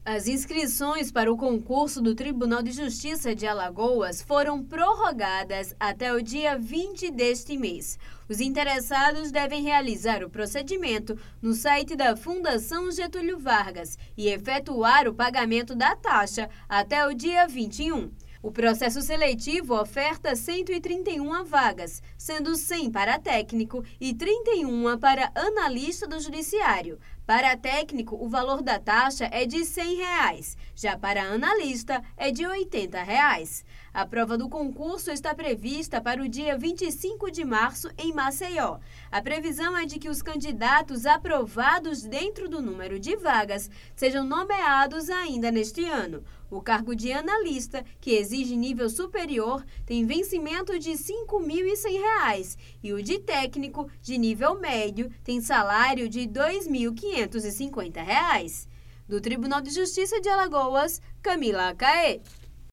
As inscrições para o concurso do Tribunal de Justiça de Alagoas foram prorrogadas até o dia 20 deste mês. Os interessados devem realizar o procedimento no site da Fundação Getúlio Vargas e efetuar o pagamento da taxa até o dia 21. O processo seletivo oferta 131 vagas, sendo 100 para técnico e 31 para analista do judiciário. Para técnico, o valor da taxa é de R$ 100, já para analista é de R$ 80. A prova do concurso está prevista para o dia 25 de março em Maceió. A previsão é de que os candidatos aprovados dentro do número de vagas sejam nomeados ainda neste ano. O cargo de analista, que exige nível superior, tem vencimento de R$ 5.100 e o de técnico, de nível médio, tem salário de R$ 2.550. Do Tribunal de Justiça de Alagoas, Camila Caê.